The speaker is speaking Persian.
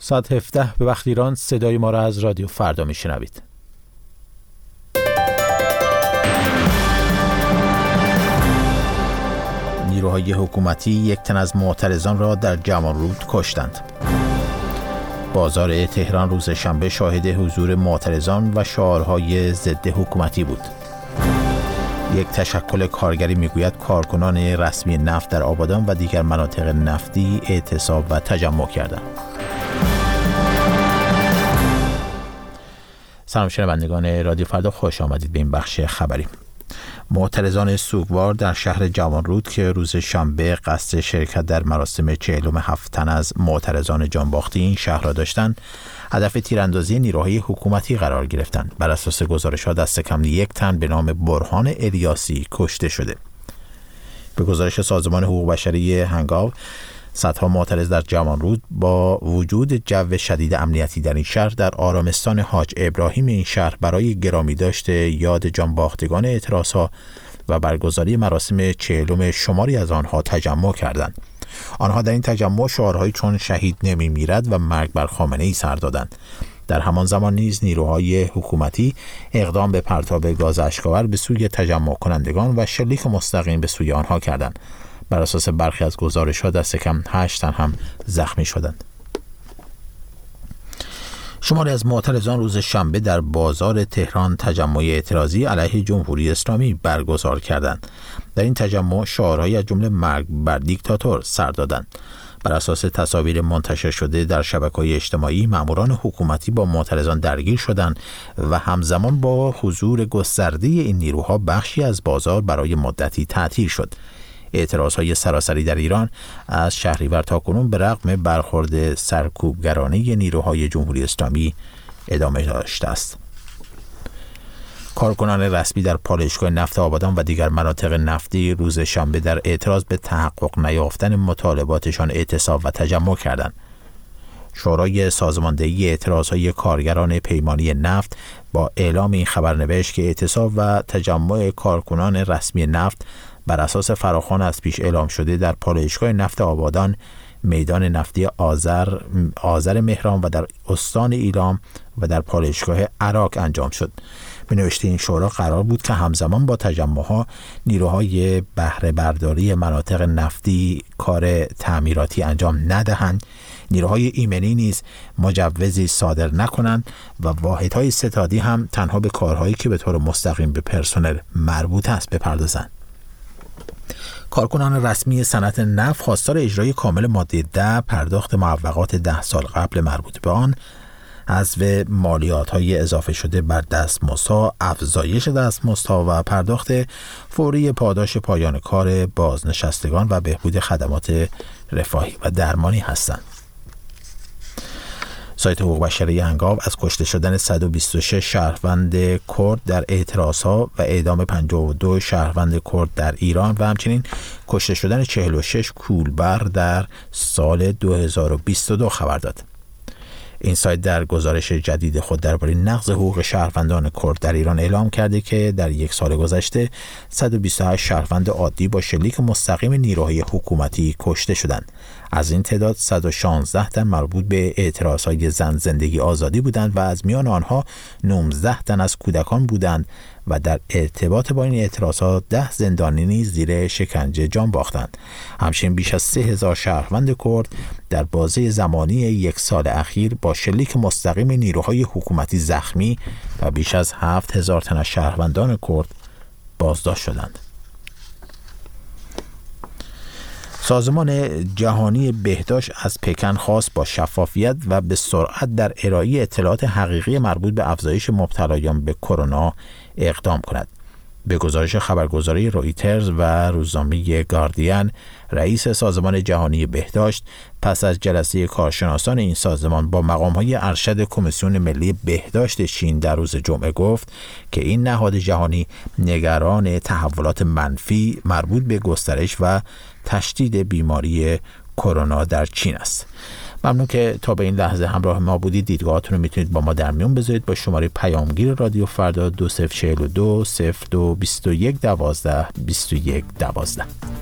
ساعت 17 به وقت ایران صدای ما را از رادیو فردا میشنوید. نیروهای حکومتی یک تن از معترضان را در جوانرود کشتند. بازار تهران روز شنبه شاهد حضور معترضان و شعارهای ضد حکومتی بود. یک تشکل کارگری میگوید کارکنان رسمی نفت در آبادان و دیگر مناطق نفتی اعتصاب و تجمع کردند. سلام شنوندگان رادیو فردا، خوش آمدید به این بخش خبری. معترضان سوگوار در شهر جوانرود که روز شنبه قصد شرکت در مراسم 47 تن از معترضان جانباخته این شهر را داشتند، هدف تیراندازی نیروهای حکومتی قرار گرفتند. بر اساس گزارش‌ها دست کم یک تن به نام برهان الیاسی کشته شده. به گزارش سازمان حقوق بشری هنگاو، صدها معترض در جوانرود با وجود جو شدید امنیتی در این شهر در آرامستان حاج ابراهیم این شهر برای گرامی داشته یاد جانباختگان اعتراضها و برگزاری مراسم 40 شماری از آنها تجمع کردند. آنها در این تجمع شعارهایی چون شهید نمی‌میرد و مرگ بر خامنه‌ای سر دادند. در همان زمان نیز نیروهای حکومتی اقدام به پرتاب گاز اشک‌آور به سوی تجمع کنندگان و شلیک مستقیم به سوی آنها کردند. بر اساس برخی از گزارش‌ها دست کم 8 تن هم زخمی شدند. شماری از معترضان روز شنبه در بازار تهران تجمع اعتراضی علیه جمهوری اسلامی برگزار کردند. در این تجمع شعارهایی از جمله مرگ بر دیکتاتور سر دادند. بر اساس تصاویر منتشر شده در شبکه‌های اجتماعی، ماموران حکومتی با معترضان درگیر شدند و همزمان با حضور گسترده این نیروها بخشی از بازار برای مدتی تعطیل شد. اعتراضهای سراسری در ایران از شهریور تا کنون به رغم برخورد سرکوبگرانه نیروهای جمهوری اسلامی ادامه داشته است. کارکنان رسمی در پالایشگاه نفت آبادان و دیگر مناطق نفتی روز شنبه در اعتراض به تحقق نیافتن مطالباتشان اعتصاب و تجمع کردند. شورای سازماندهی اعتراضهای کارگران پیمانی نفت با اعلام این خبر نوشت که اعتصاب و تجمع کارکنان رسمی نفت بر اساس فراخوان از پیش اعلام شده در پالایشگاه نفت آبادان، میدان نفتی آذر مهران و در استان ایلام و در پالایشگاه عراق انجام شد. به نوشته این شورا قرار بود که همزمان با تجمعها نیروهای بهره برداری مناطق نفتی کار تعمیراتی انجام ندهند، نیروهای ایمنی نیز مجوزی صادر نکنند و واحدهای ستادی هم تنها به کارهایی که به طور مستقیم به پرسنل مربوط است بپردازند. کارکنان رسمی صنعت نفت خواستار اجرای کامل ماده 10 پرداخت معوقات 10 سال قبل مربوط به آن، حذف مالیات‌های اضافه شده بر دستمزدها، افزایش دستمزدها و پرداخت فوری پاداش پایان کار بازنشستگان و بهبود خدمات رفاهی و درمانی هستند. سایت حقوق بشری هنگاو از کشته شدن 126 شهروند کرد در اعتراضها و اعدام 52 شهروند کرد در ایران و همچنین کشته شدن 46 کولبر در سال 2022 خبر داد. این سایت در گزارش جدید خود درباره نقض حقوق شهروندان کرد در ایران اعلام کرده که در یک سال گذشته 128 شهروند عادی با شلیک مستقیم نیروهای حکومتی کشته شدند. از این تعداد 116 تن مربوط به اعتراضهای زن زندگی آزادی بودند و از میان آنها 19 تن از کودکان بودند و در ارتباط با این اعتراضات 10 زندانی نیز زیر شکنجه جان باختند. همچنین بیش از 3000 شهروند کرد در بازه زمانی یک سال اخیر با شلیک مستقیم نیروهای حکومتی زخمی و بیش از 7000 تن از شهروندان کرد بازداشت شدند. سازمان جهانی بهداشت از پکن خواست با شفافیت و به سرعت در ارائه اطلاعات حقیقی مربوط به افزایش مبتلایان به کرونا اقدام کند. به گزارش خبرگزاری رویترز و روزنامه گاردین، رئیس سازمان جهانی بهداشت پس از جلسه کارشناسان این سازمان با مقام‌های ارشد کمیسیون ملی بهداشت چین در روز جمعه گفت که این نهاد جهانی نگران تحولات منفی مربوط به گسترش و تشدید بیماری کرونا در چین است. ممنون که تا به این لحظه همراه ما بودید. دیدگاهاتون رو میتونید با ما در میون بذارید با شماره پیامگیر رادیو فردا 2042 02 21 12 21 12.